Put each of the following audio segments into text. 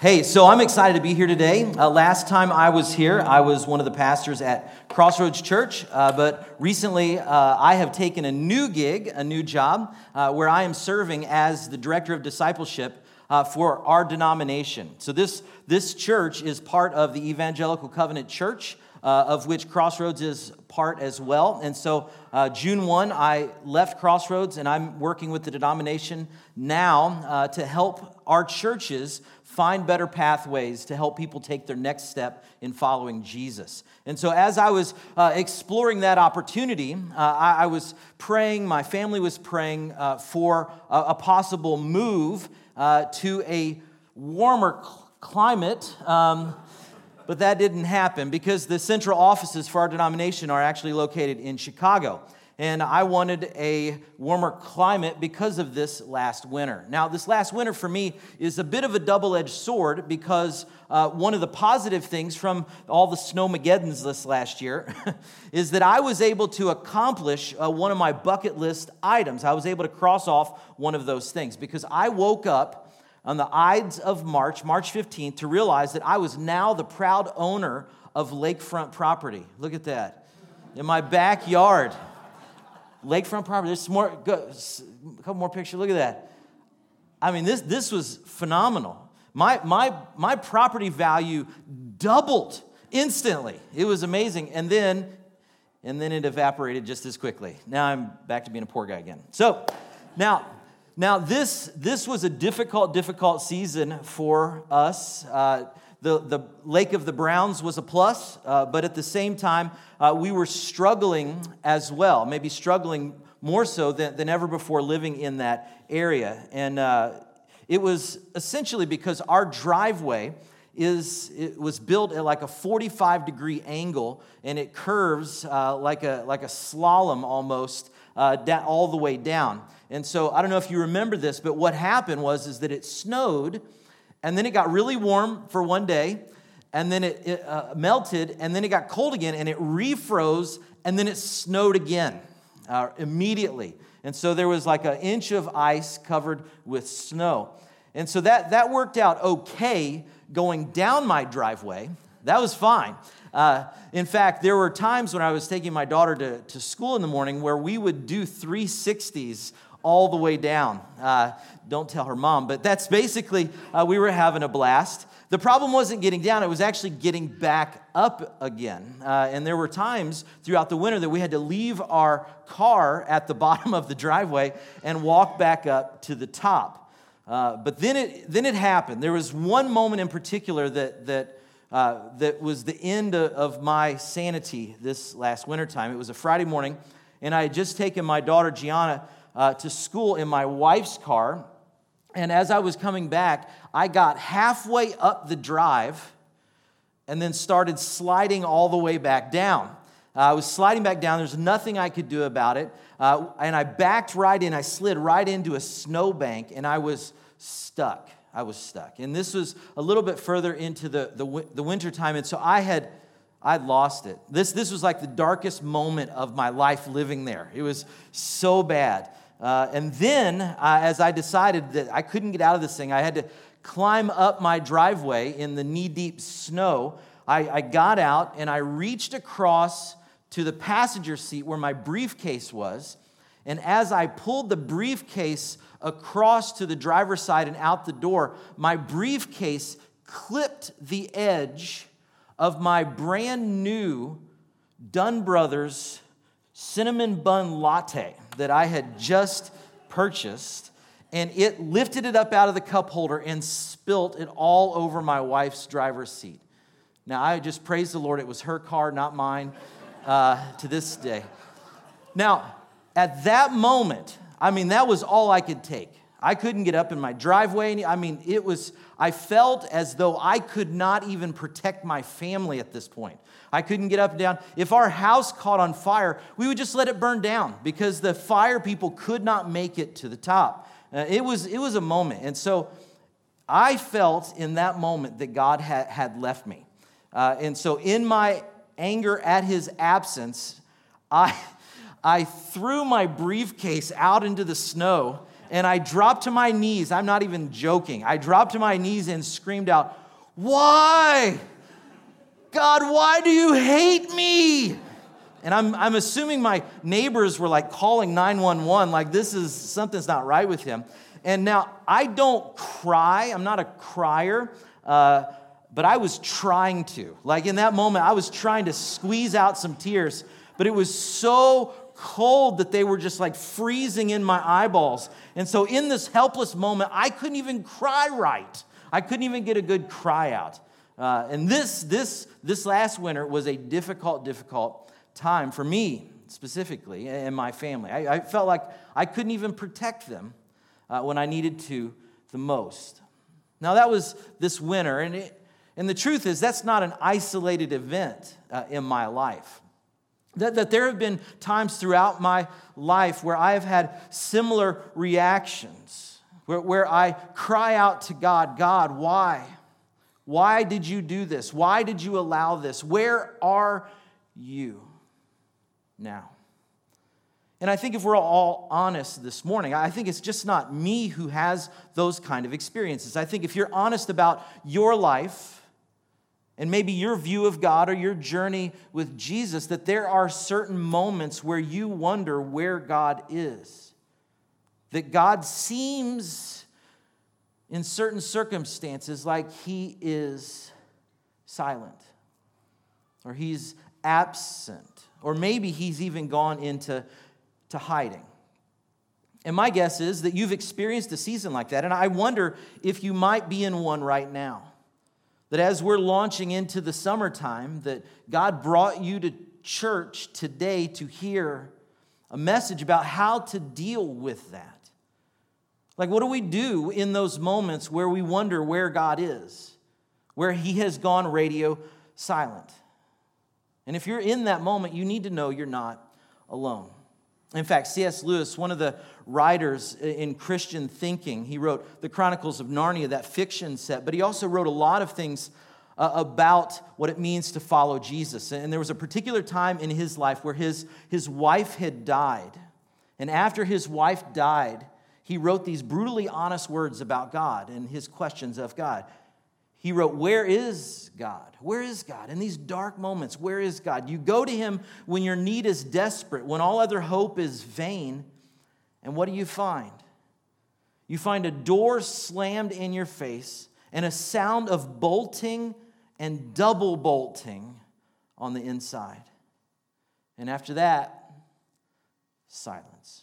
Hey, so I'm excited to be here today. Last time I was here, I was one of the pastors at Crossroads Church, but recently I have taken a new gig, a new job, where I am serving as the director of discipleship for our denomination. So this church is part of the Evangelical Covenant Church, of which Crossroads is part as well. And so June 1, I left Crossroads, and I'm working with the denomination now to help our churches find better pathways to help people take their next step in following Jesus. And so as I was exploring that opportunity, I was praying, my family was praying for a possible move to a warmer climate, but that didn't happen because the central offices for our denomination are actually located in Chicago. And I wanted a warmer climate because of this last winter. Now, this last winter for me is a bit of a double-edged sword because one of the positive things from all the snowmageddons this last year is that I was able to accomplish one of my bucket list items. I was able to cross off one of those things because I woke up on the Ides of March 15th, to realize that I was now the proud owner of lakefront property. Look at that. In my backyard. Lakefront property. There's some more, a couple more pictures. Look at that. I mean, this was phenomenal. My property value doubled instantly. It was amazing. And then it evaporated just as quickly. Now I'm back to being a poor guy again. So now this was a difficult season for us. The Lake of the Browns was a plus, but at the same time, we were struggling as well, maybe struggling more so than ever before living in that area. And it was essentially because our driveway it was built at like a 45-degree angle, and it curves like a slalom almost all the way down. And so I don't know if you remember this, but what happened is that it snowed, and then it got really warm for one day, and then it melted, and then it got cold again, and it refroze, and then it snowed again immediately. And so there was like an inch of ice covered with snow. And so that worked out okay going down my driveway. That was fine. In fact, there were times when I was taking my daughter to school in the morning where we would do 360s all the way down. Don't tell her mom, but that's basically, we were having a blast. The problem wasn't getting down, it was actually getting back up again. And there were times throughout the winter that we had to leave our car at the bottom of the driveway and walk back up to the top. But then it happened. There was one moment in particular that was the end of my sanity this last wintertime. It was a Friday morning, and I had just taken my daughter Gianna to school in my wife's car, and as I was coming back, I got halfway up the drive and then started sliding all the way back down. I was sliding back down. There's nothing I could do about it, and I backed right in. I slid right into a snowbank, and I was stuck. And this was a little bit further into the winter time, and so I'd lost it. This was like the darkest moment of my life living there. It was so bad. And then, as I decided that I couldn't get out of this thing, I had to climb up my driveway in the knee-deep snow. I got out, and I reached across to the passenger seat where my briefcase was. And as I pulled the briefcase across to the driver's side and out the door, my briefcase clipped the edge of my brand new Dunn Brothers cinnamon bun latte that I had just purchased, and it lifted it up out of the cup holder and spilt it all over my wife's driver's seat. Now, I just praise the Lord. It was her car, not mine, to this day. Now, at that moment, that was all I could take. I couldn't get up in my driveway. I felt as though I could not even protect my family at this point. I couldn't get up and down. If our house caught on fire, we would just let it burn down because the fire people could not make it to the top. It was a moment. And so I felt in that moment that God had left me. And so in my anger at his absence, I threw my briefcase out into the snow And I dropped to my knees. I'm not even joking. I dropped to my knees and screamed out, "Why? God, why do you hate me?" And I'm assuming my neighbors were like calling 911, like something's not right with him. And now I don't cry. I'm not a crier, but I was trying to. Like in that moment, I was trying to squeeze out some tears, but it was so cold that they were just like freezing in my eyeballs. And so in this helpless moment, I couldn't even cry right. I couldn't even get a good cry out. And this last winter was a difficult time for me specifically and my family. I felt like I couldn't even protect them when I needed to the most. Now that was this winter, and the truth is that's not an isolated event in my life. That there have been times throughout my life where I have had similar reactions, where I cry out to God, "God, why? Why did you do this? Why did you allow this? Where are you now?" And I think if we're all honest this morning, I think it's just not me who has those kind of experiences. I think if you're honest about your life and maybe your view of God or your journey with Jesus, that there are certain moments where you wonder where God is. That God seems, in certain circumstances, like he is silent, or he's absent, or maybe he's even gone into hiding. And my guess is that you've experienced a season like that, and I wonder if you might be in one right now. That as we're launching into the summertime, that God brought you to church today to hear a message about how to deal with that. Like, what do we do in those moments where we wonder where God is, where he has gone radio silent? And if you're in that moment, you need to know you're not alone. In fact, C.S. Lewis, one of the writers in Christian thinking, he wrote the Chronicles of Narnia, that fiction set, but he also wrote a lot of things about what it means to follow Jesus. And there was a particular time in his life where his wife had died. And after his wife died, he wrote these brutally honest words about God and his questions of God. He wrote, "Where is God? Where is God? In these dark moments, where is God? You go to him when your need is desperate, when all other hope is vain. And what do you find? You find a door slammed in your face and a sound of bolting and double bolting on the inside. And after that, silence."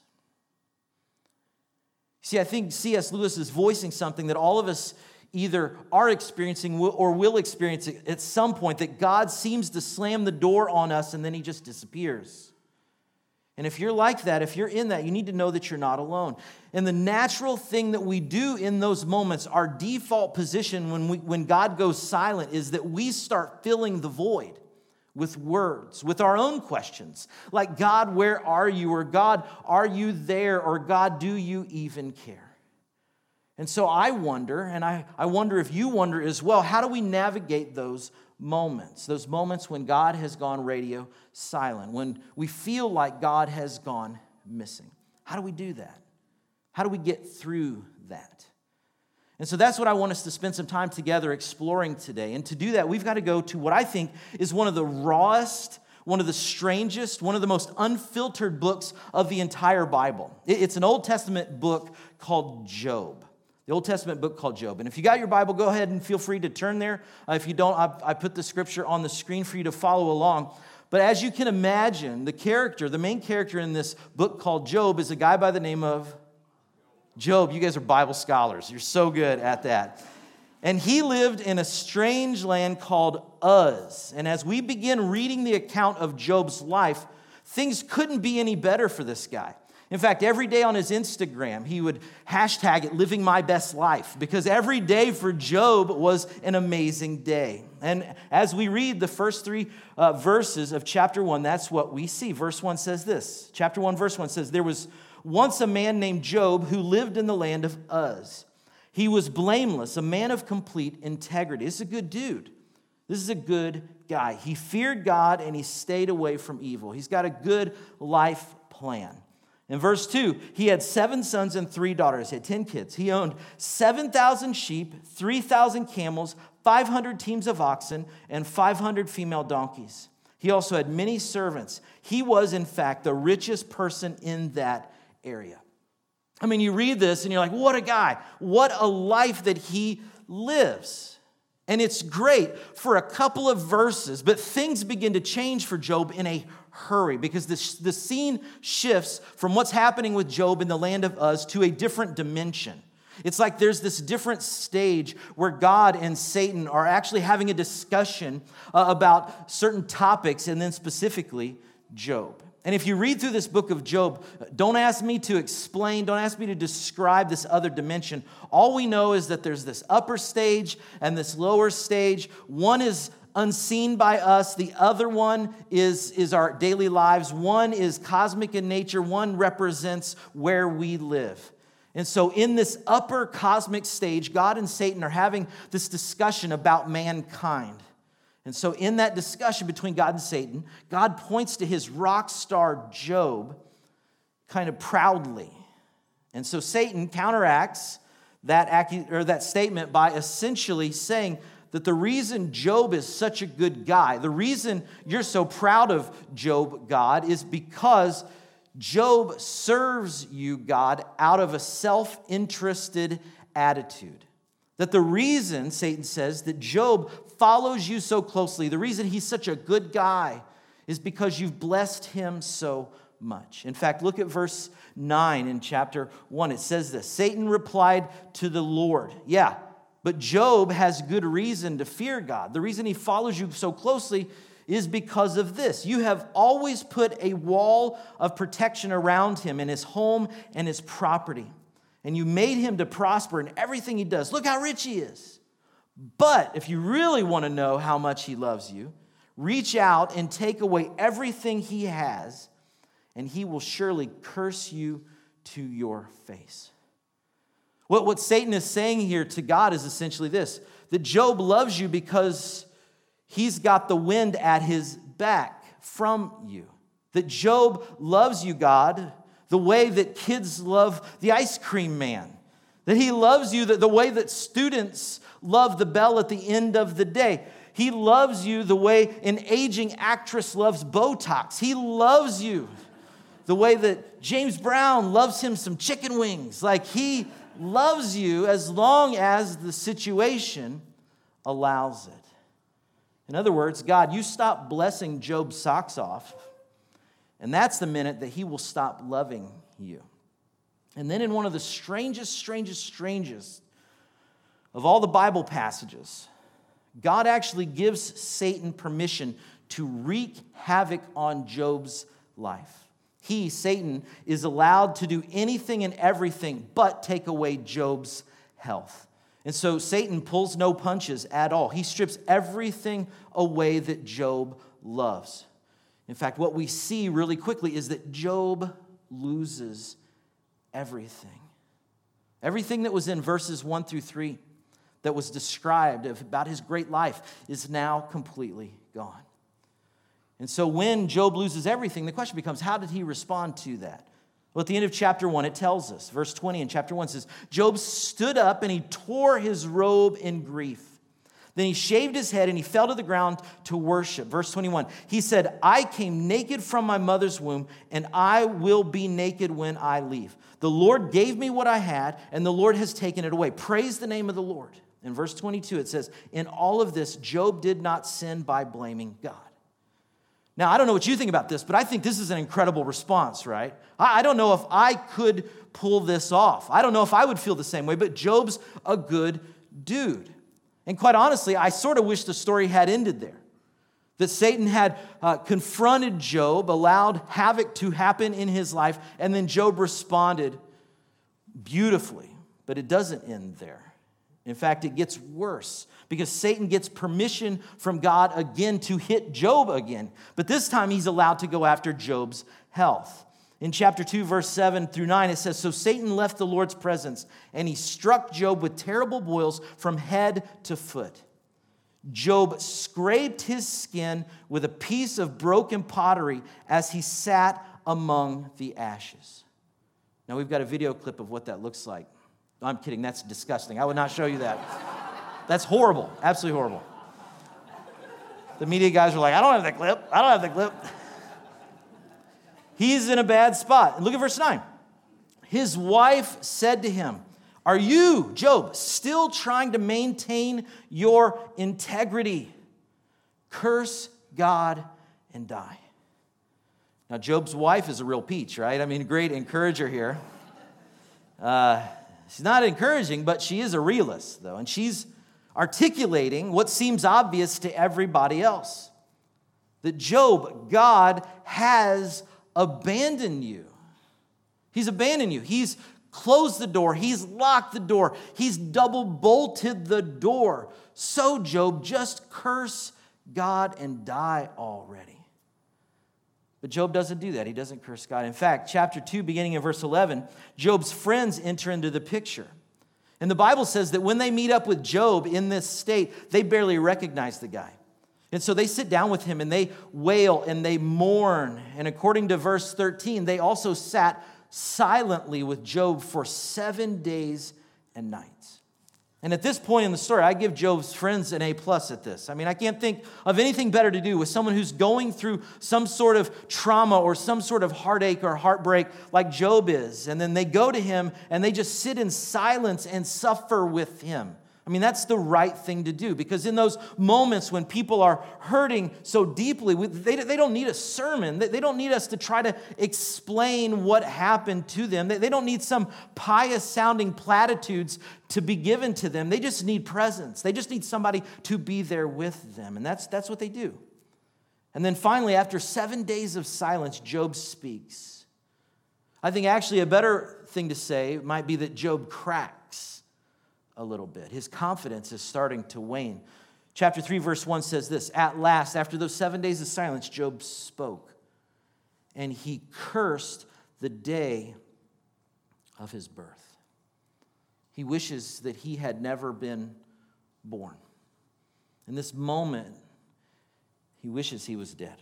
See, I think C.S. Lewis is voicing something that all of us either are experiencing or will experience at some point, that God seems to slam the door on us and then he just disappears. And if you're like that, if you're in that, you need to know that you're not alone. And the natural thing that we do in those moments, our default position when God goes silent, is that we start filling the void with words, with our own questions. Like, "God, where are you?" Or, "God, are you there?" Or, "God, do you even care?" And so I wonder, and I wonder if you wonder as well, how do we navigate those moments when God has gone radio silent, when we feel like God has gone missing? How do we do that? How do we get through that? And so that's what I want us to spend some time together exploring today. And to do that, we've got to go to what I think is one of the rawest, one of the strangest, one of the most unfiltered books of the entire Bible. It's an Old Testament book called Job. The Old Testament book called Job. And if you got your Bible, go ahead and feel free to turn there. If you don't, I put the scripture on the screen for you to follow along. But as you can imagine, the main character in this book called Job is a guy by the name of Job. You guys are Bible scholars. You're so good at that. And he lived in a strange land called Uz. And as we begin reading the account of Job's life, things couldn't be any better for this guy. In fact, every day on his Instagram, he would hashtag it "living my best life," because every day for Job was an amazing day. And as we read the first three verses of chapter 1, that's what we see. Verse 1 says this. Chapter 1, verse 1 says, "There was once a man named Job who lived in the land of Uz. He was blameless, a man of complete integrity." This is a good dude. This is a good guy. He feared God and he stayed away from evil. He's got a good life plan. In verse 2, he had 7 sons and 3 daughters. He had 10 kids. He owned 7,000 sheep, 3,000 camels, 500 teams of oxen, and 500 female donkeys. He also had many servants. He was, in fact, the richest person in that area. I mean, you read this and you're like, what a guy. What a life that he lives. And it's great for a couple of verses, but things begin to change for Job in a hurry because the scene shifts from what's happening with Job in the land of Uz to a different dimension. It's like there's this different stage where God and Satan are actually having a discussion about certain topics, and then specifically Job. And if you read through this book of Job, don't ask me to explain, don't ask me to describe this other dimension. All we know is that there's this upper stage and this lower stage. One is unseen by us. The other one is our daily lives. One is cosmic in nature. One represents where we live. And so in this upper cosmic stage, God and Satan are having this discussion about mankind. And so in that discussion between God and Satan, God points to his rock star Job kind of proudly. And so Satan counteracts that statement by essentially saying that the reason Job is such a good guy, the reason you're so proud of Job, God, is because Job serves you, God, out of a self-interested attitude. That the reason, Satan says, that Job follows you so closely, the reason he's such a good guy is because you've blessed him so much. In fact, look at verse 9 in chapter 1. It says this, Satan replied to the Lord, yeah, but Job has good reason to fear God. The reason he follows you so closely is because of this. You have always put a wall of protection around him in his home and his property. And you made him to prosper in everything he does. Look how rich he is. But if you really want to know how much he loves you, reach out and take away everything he has, and he will surely curse you to your face. What Satan is saying here to God is essentially this, that Job loves you because he's got the wind at his back from you. That Job loves you, God, the way that kids love the ice cream man. That he loves you the way that students love the bell at the end of the day. He loves you the way an aging actress loves Botox. He loves you the way that James Brown loves him some chicken wings. Like he loves you as long as the situation allows it. In other words, God, you stop blessing Job's socks off, and that's the minute that he will stop loving you. And then in one of the strangest of all the Bible passages, God actually gives Satan permission to wreak havoc on Job's life. He, Satan, is allowed to do anything and everything but take away Job's health. And so Satan pulls no punches at all. He strips everything away that Job loves. In fact, what we see really quickly is that Job loses everything. Everything that was in verses 1 through 3 that was described about his great life is now completely gone. And so when Job loses everything, the question becomes, how did he respond to that? Well, at the end of chapter 1, it tells us, verse 20 in chapter 1 says, Job stood up and he tore his robe in grief. Then he shaved his head and he fell to the ground to worship. Verse 21, he said, I came naked from my mother's womb, and I will be naked when I leave. The Lord gave me what I had, and the Lord has taken it away. Praise the name of the Lord. In verse 22, it says, in all of this, Job did not sin by blaming God. Now, I don't know what you think about this, but I think this is an incredible response, right? I don't know if I could pull this off. I don't know if I would feel the same way, but Job's a good dude. And quite honestly, I sort of wish the story had ended there. That Satan had confronted Job, allowed havoc to happen in his life, and then Job responded beautifully. But it doesn't end there. In fact, it gets worse because Satan gets permission from God again to hit Job again. But this time he's allowed to go after Job's health. In chapter 2, verse 7 through 9, it says, so Satan left the Lord's presence, and he struck Job with terrible boils from head to foot. Job scraped his skin with a piece of broken pottery as he sat among the ashes. Now, we've got a video clip of what that looks like. No, I'm kidding. That's disgusting. I would not show you that. That's horrible. Absolutely horrible. The media guys are like, I don't have that clip. I don't have that clip. He's in a bad spot. Look at verse 9. His wife said to him, are you, Job, still trying to maintain your integrity? Curse God and die. Now, Job's wife is a real peach, right? I mean, great encourager here. She's not encouraging, but she is a realist, though. And she's articulating what seems obvious to everybody else. That Job, God has abandoned you. He's abandoned you. He's closed the door. He's locked the door. He's double bolted the door. So, Job, just curse God and die already. But Job doesn't do that. He doesn't curse God. In fact, chapter 2, beginning in verse 11, Job's friends enter into the picture. And the Bible says that when they meet up with Job in this state, they barely recognize the guy. And so they sit down with him and they wail and they mourn. And according to verse 13, they also sat silently with Job for 7 days and nights. And at this point in the story, I give Job's friends an A+ at this. I mean, I can't think of anything better to do with someone who's going through some sort of trauma or some sort of heartache or heartbreak like Job is. And then they go to him and they just sit in silence and suffer with him. I mean, that's the right thing to do, because in those moments when people are hurting so deeply, they don't need a sermon. They don't need us to try to explain what happened to them. They don't need some pious-sounding platitudes to be given to them. They just need presence. They just need somebody to be there with them, and that's what they do. And then finally, after 7 days of silence, Job speaks. I think actually a better thing to say might be that Job cracks a little bit. His confidence is starting to wane. Chapter 3, verse 1 says this, at last, after those 7 days of silence, Job spoke, and he cursed the day of his birth. He wishes that he had never been born. In this moment, he wishes he was dead.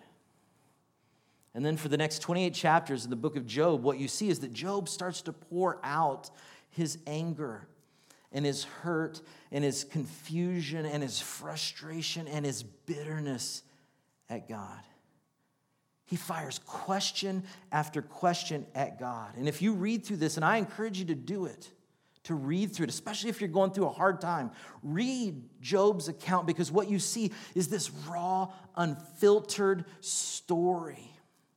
And then for the next 28 chapters in the book of Job, what you see is that Job starts to pour out his anger and his hurt and his confusion and his frustration and his bitterness at God. He fires question after question at God. And if you read through this, and I encourage you to do it, to read through it, especially if you're going through a hard time, read Job's account, because what you see is this raw, unfiltered story.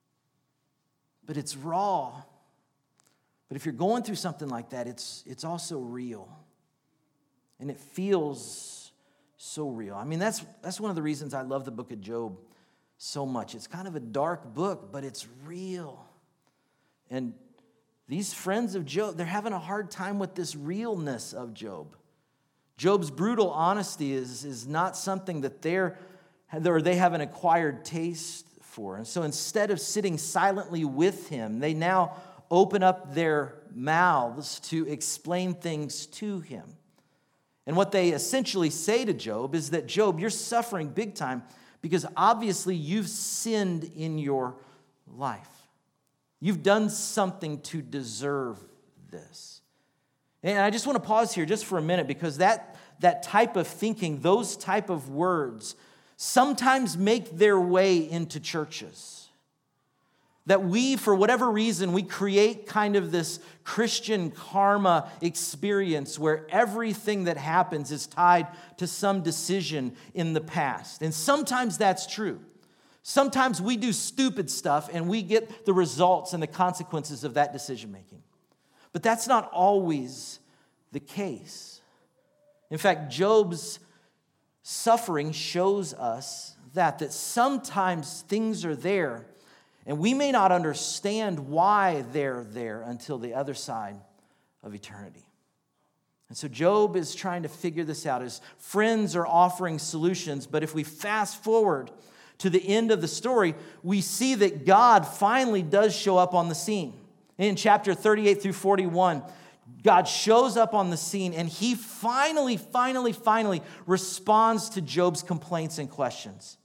But it's raw. But if you're going through something like that, it's also real. And it feels so real. I mean, that's one of the reasons I love the book of Job so much. It's kind of a dark book, but it's real. And these friends of Job, they're having a hard time with this realness of Job. Job's brutal honesty is not something that they have an acquired taste for. And so instead of sitting silently with him, they now open up their mouths to explain things to him. And what they essentially say to Job is that, Job, you're suffering big time because obviously you've sinned in your life. You've done something to deserve this. And I just want to pause here just for a minute, because that type of thinking, those type of words, sometimes make their way into churches. That we, for whatever reason, we create kind of this Christian karma experience where everything that happens is tied to some decision in the past. And sometimes that's true. Sometimes we do stupid stuff and we get the results and the consequences of that decision making. But that's not always the case. In fact, Job's suffering shows us that sometimes things are there, and we may not understand why they're there until the other side of eternity. And so Job is trying to figure this out. His friends are offering solutions, but if we fast forward to the end of the story, we see that God finally does show up on the scene. In chapter 38 through 41, God shows up on the scene, and he finally responds to Job's complaints and questions.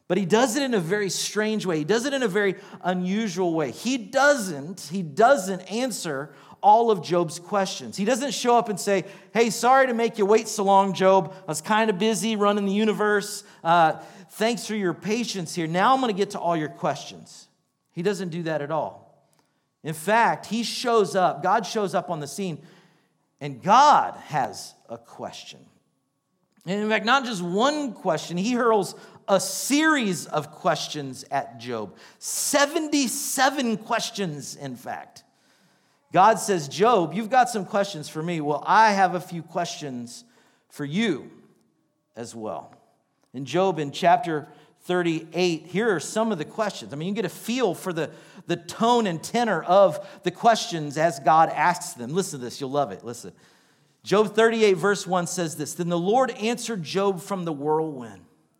But he does it in a very strange way. He does it in a very unusual way. He doesn't answer all of Job's questions. He doesn't show up and say, hey, sorry to make you wait so long, Job. I was kind of busy running the universe. Thanks for your patience here. Now I'm going to get to all your questions. He doesn't do that at all. In fact, God shows up on the scene, and God has a question. And in fact, not just one question, he hurls a series of questions at Job. 77 questions, in fact. God says, Job, you've got some questions for me. Well, I have a few questions for you as well. In Job, in chapter 38, here are some of the questions. I mean, you get a feel for the tone and tenor of the questions as God asks them. Listen to this. You'll love it. Listen. Job 38, verse 1 says this, Then the Lord answered Job from the whirlwind.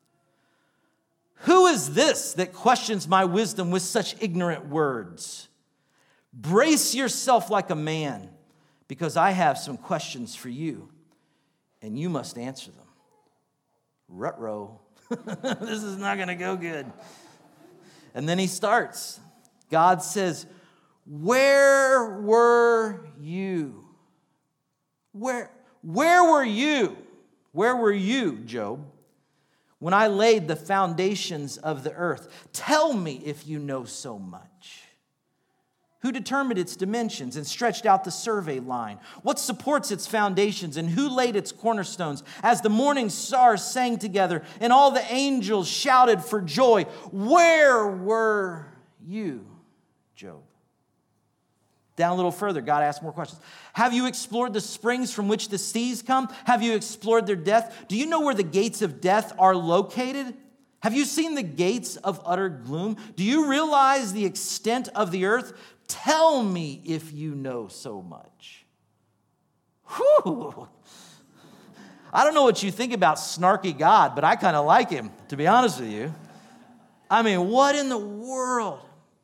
Who is this that questions my wisdom with such ignorant words? Brace yourself like a man, because I have some questions for you, and you must answer them. Ruh-roh. This is not going to go good. And then he starts. God says, where were you? Where were you? Where were you, Job, when I laid the foundations of the earth? Tell me if you know so much. Who determined its dimensions and stretched out the survey line? What supports its foundations and who laid its cornerstones? As the morning stars sang together and all the angels shouted for joy, where were you, Job? Down a little further, God asks more questions. Have you explored the springs from which the seas come? Have you explored their depth? Do you know where the gates of death are located? Have you seen the gates of utter gloom? Do you realize the extent of the earth? Tell me if you know so much. Whew. I don't know what you think about snarky God, but I kind of like him, to be honest with you. I mean, what in the world?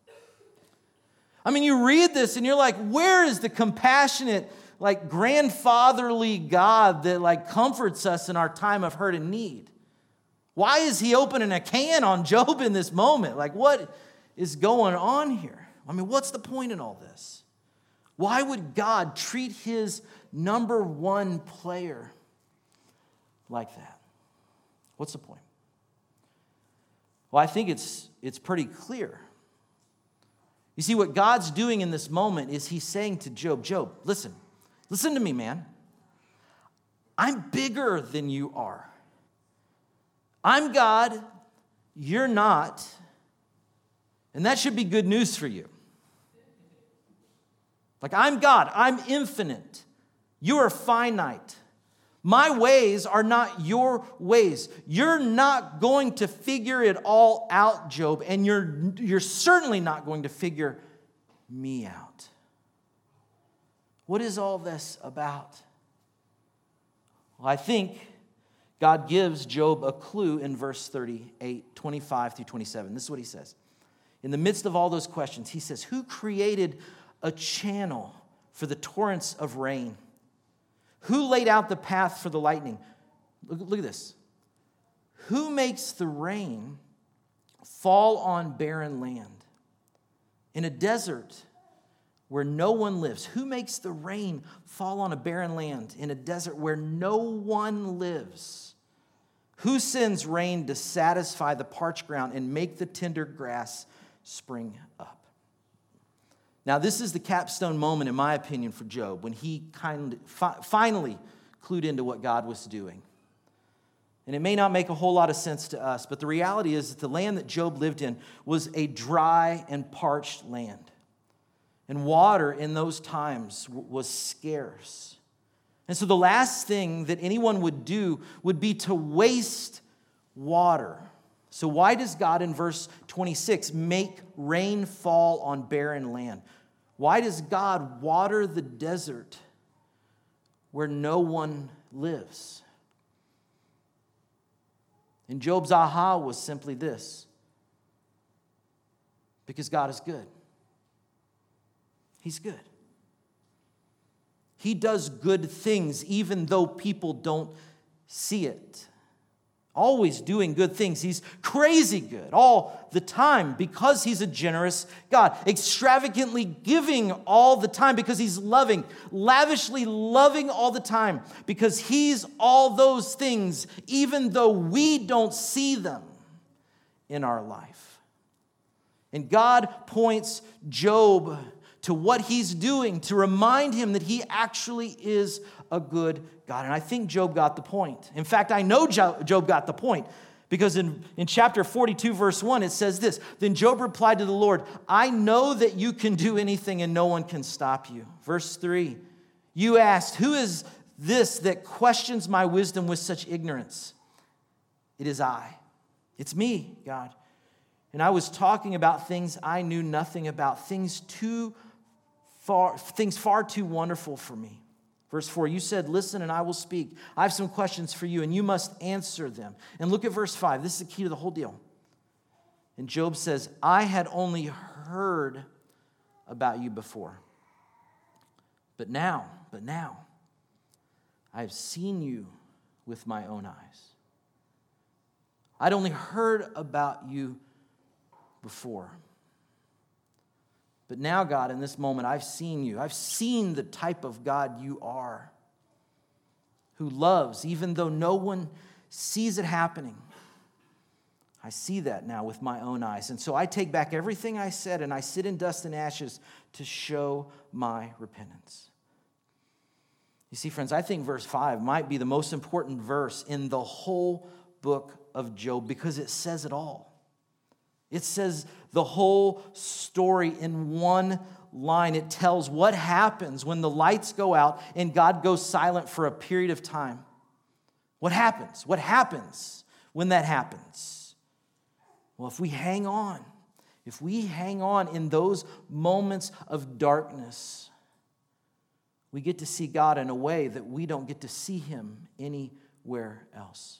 I mean, you read this and you're like, where is the compassionate, like grandfatherly God that like comforts us in our time of hurt and need? Why is he opening a can on Job in this moment? Like, what is going on here? I mean, what's the point in all this? Why would God treat his number one player like that? What's the point? Well, I think it's pretty clear. You see, what God's doing in this moment is he's saying to Job, Job, listen to me, man. I'm bigger than you are. I'm God, you're not, and that should be good news for you. Like, I'm God, I'm infinite, you are finite. My ways are not your ways. You're not going to figure it all out, Job, and you're certainly not going to figure me out. What is all this about? Well, I think God gives Job a clue in verse 38, 25 through 27. This is what he says. In the midst of all those questions, he says, who created a channel for the torrents of rain? Who laid out the path for the lightning? Look at this. Who makes the rain fall on barren land? In a desert where no one lives. Who makes the rain fall on a barren land in a desert where no one lives? Who sends rain to satisfy the parched ground and make the tender grass spring up? Now, this is the capstone moment, in my opinion, for Job, when he finally clued into what God was doing. And it may not make a whole lot of sense to us, but the reality is that the land that Job lived in was a dry and parched land. And water in those times was scarce. And so the last thing that anyone would do would be to waste water. So why does God in verse 26 make rain fall on barren land? Why does God water the desert where no one lives? And Job's aha was simply this: because God is good. He's good. He does good things even though people don't see it. always doing good things. He's crazy good all the time because he's a generous God, extravagantly giving all the time because he's loving, lavishly loving all the time because he's all those things, even though we don't see them in our life. And God points Job to what he's doing to remind him that he actually is a good God. And I think Job got the point. In fact, I know Job got the point because in chapter 42, verse 1, it says this, "Then Job replied to the Lord, I know that you can do anything and no one can stop you." Verse 3, "You asked, who is this that questions my wisdom with such ignorance? It is I. It's me, God. And I was talking about things I knew nothing about, things far too wonderful for me." Verse 4, "You said, listen and I will speak. I have some questions for you and you must answer them." And look at verse 5. This is the key to the whole deal. And Job says, "I had only heard about you before. But now, I have seen you with my own eyes." I'd only heard about you before. But now, God, in this moment, I've seen you. I've seen the type of God you are, who loves even though no one sees it happening. I see that now with my own eyes. And so I take back everything I said and I sit in dust and ashes to show my repentance. You see, friends, I think verse 5 might be the most important verse in the whole book of Job because it says it all. It says the whole story in one line. It tells what happens when the lights go out and God goes silent for a period of time. What happens? What happens when that happens? Well, if we hang on in those moments of darkness, we get to see God in a way that we don't get to see him anywhere else.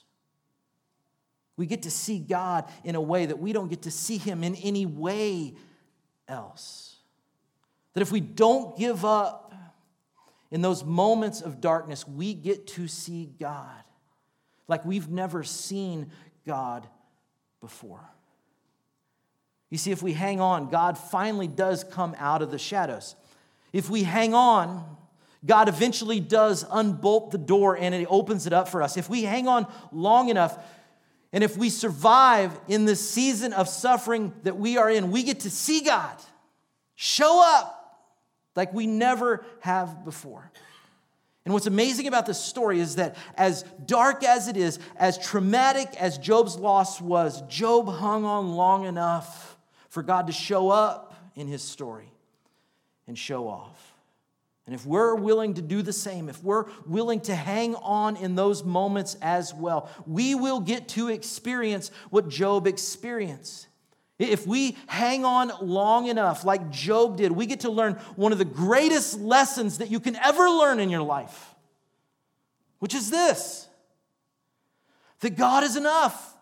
We get to see God in a way that we don't get to see him in any way else. That if we don't give up in those moments of darkness, we get to see God like we've never seen God before. You see, if we hang on, God finally does come out of the shadows. If we hang on, God eventually does unbolt the door and it opens it up for us. If we hang on long enough, and if we survive in this season of suffering that we are in, we get to see God show up like we never have before. And what's amazing about this story is that as dark as it is, as traumatic as Job's loss was, Job hung on long enough for God to show up in his story and show off. And if we're willing to do the same, if we're willing to hang on in those moments as well, we will get to experience what Job experienced. If we hang on long enough, like Job did, we get to learn one of the greatest lessons that you can ever learn in your life, which is this: that God is enough.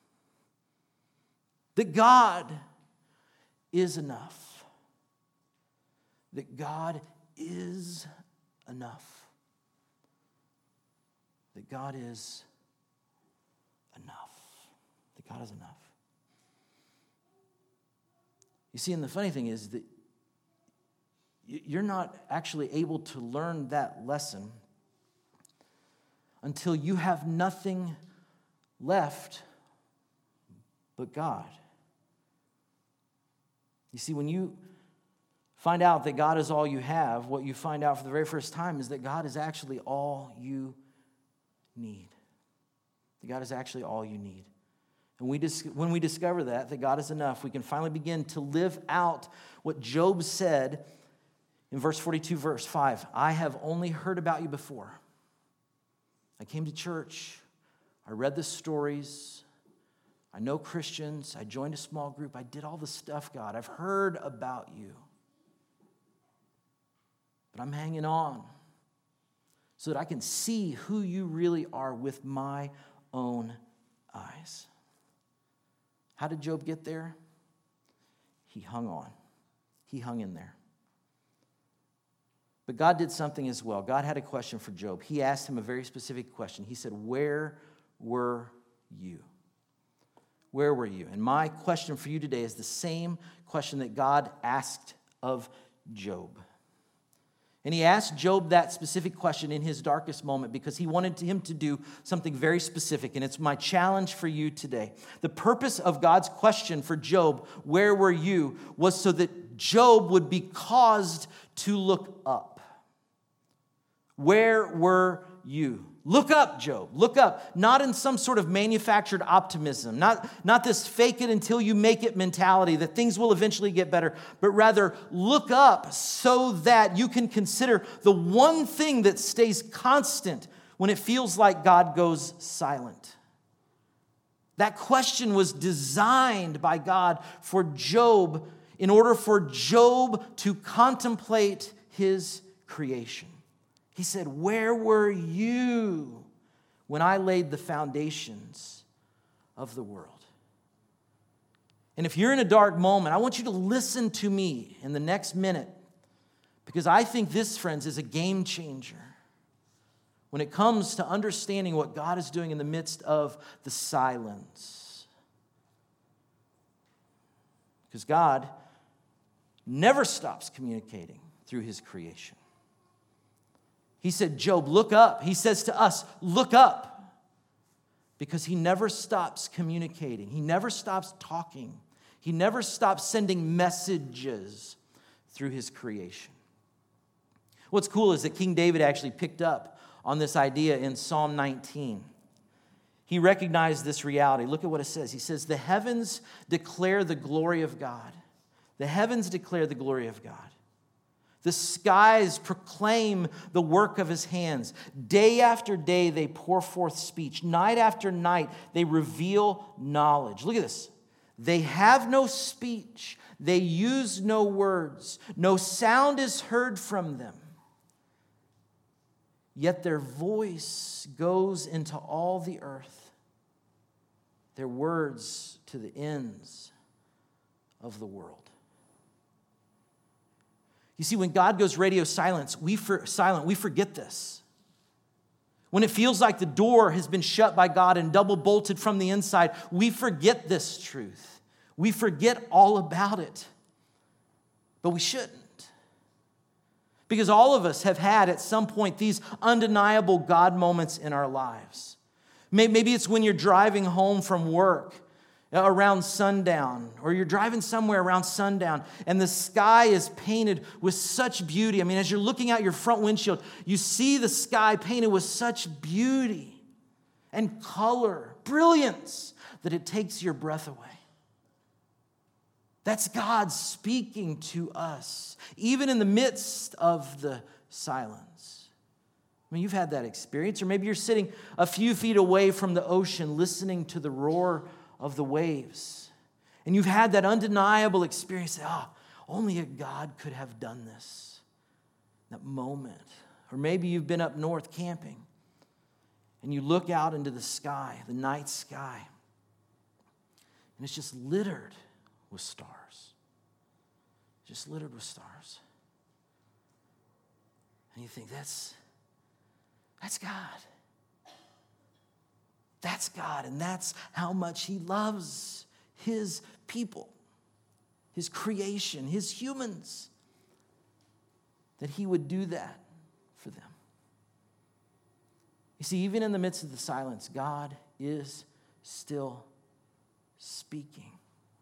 That God is enough. That God is enough. That God is enough. That God is enough. You see, and the funny thing is that you're not actually able to learn that lesson until you have nothing left but God. You see, when you find out that God is all you have, what you find out for the very first time is that God is actually all you need. That God is actually all you need. And when we discover that God is enough, we can finally begin to live out what Job said in verse 42, verse 5. "I have only heard about you before. I came to church. I read the stories. I know Christians. I joined a small group. I did all the stuff, God. I've heard about you. But I'm hanging on so that I can see who you really are with my own eyes." How did Job get there? He hung on. He hung in there. But God did something as well. God had a question for Job. He asked him a very specific question. He said, "Where were you?" where were you? And my question for you today is the same question that God asked of Job. And he asked Job that specific question in his darkest moment because he wanted him to do something very specific. And it's my challenge for you today. The purpose of God's question for Job, where were you, was so that Job would be caused to look up. Where were you? Look up, Job. Look up. Not in some sort of manufactured optimism. Not this fake it until you make it mentality that things will eventually get better. But rather, look up so that you can consider the one thing that stays constant when it feels like God goes silent. That question was designed by God for Job in order for Job to contemplate his creation. He said, where were you when I laid the foundations of the world? And if you're in a dark moment, I want you to listen to me in the next minute, because I think this, friends, is a game changer when it comes to understanding what God is doing in the midst of the silence. Because God never stops communicating through his creation. He said, Job, look up. He says to us, look up. Because he never stops communicating. He never stops talking. He never stops sending messages through his creation. What's cool is that King David actually picked up on this idea in Psalm 19. He recognized this reality. Look at what it says. He says, the heavens declare the glory of God. The heavens declare the glory of God. The skies proclaim the work of his hands. Day after day, they pour forth speech. Night after night, they reveal knowledge. Look at this. They have no speech. They use no words. No sound is heard from them. Yet their voice goes into all the earth. Their words to the ends of the world. You see, when God goes radio silent, we forget this. When it feels like the door has been shut by God and double bolted from the inside, we forget this truth. We forget all about it. But we shouldn't. Because all of us have had at some point these undeniable God moments in our lives. Maybe it's when you're driving home from work around sundown, or you're driving somewhere around sundown, and the sky is painted with such beauty. I mean, as you're looking out your front windshield, you see the sky painted with such beauty and color, brilliance, that it takes your breath away. That's God speaking to us, even in the midst of the silence. I mean, you've had that experience, or maybe you're sitting a few feet away from the ocean, listening to the roar of the waves. And you've had that undeniable experience that, only a God could have done this. That moment. Or maybe you've been up north camping and you look out into the sky, the night sky, and it's just littered with stars. Just littered with stars. And you think, that's God. That's God, and that's how much he loves his people, his creation, his humans, that he would do that for them. You see, even in the midst of the silence, God is still speaking.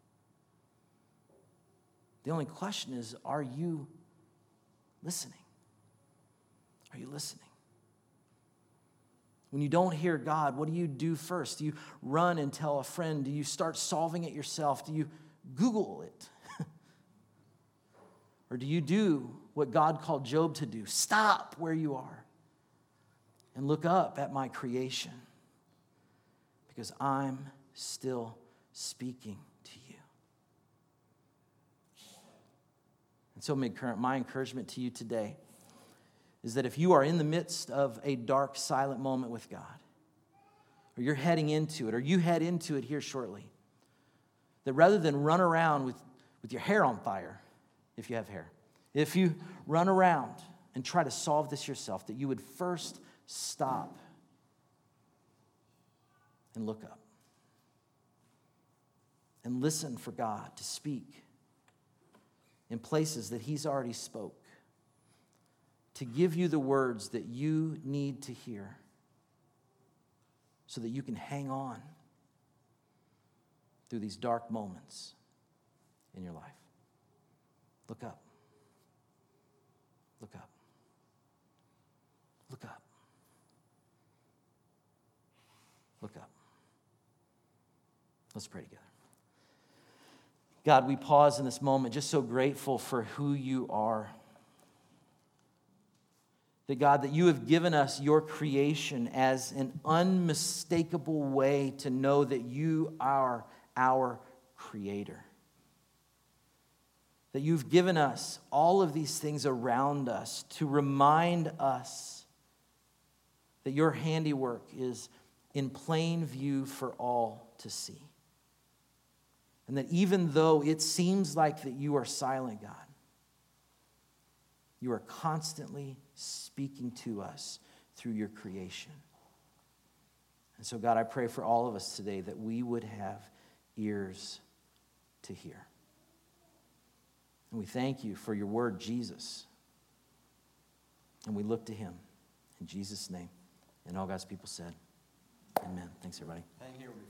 The only question is, are you listening? Are you listening? When you don't hear God, what do you do first? Do you run and tell a friend? Do you start solving it yourself? Do you Google it? Or do you do what God called Job to do? Stop where you are and look up at my creation, because I'm still speaking to you. And so my encouragement to you today is that if you are in the midst of a dark, silent moment with God, or you're heading into it, or you head into it here shortly, that rather than run around with your hair on fire, if you have hair, if you run around and try to solve this yourself, that you would first stop and look up. and listen for God to speak in places that He's already spoke, to give you the words that you need to hear so that you can hang on through these dark moments in your life. Look up. Look up. Look up. Look up. Let's pray together. God, we pause in this moment just so grateful for who you are. That God, that you have given us your creation as an unmistakable way to know that you are our creator. That you've given us all of these things around us to remind us that your handiwork is in plain view for all to see. And that even though it seems like that you are silent, God, you are constantly speaking to us through your creation. And so, God, I pray for all of us today that we would have ears to hear. And we thank you for your word, Jesus. And we look to him in Jesus' name. And all God's people said, amen. Thanks, everybody.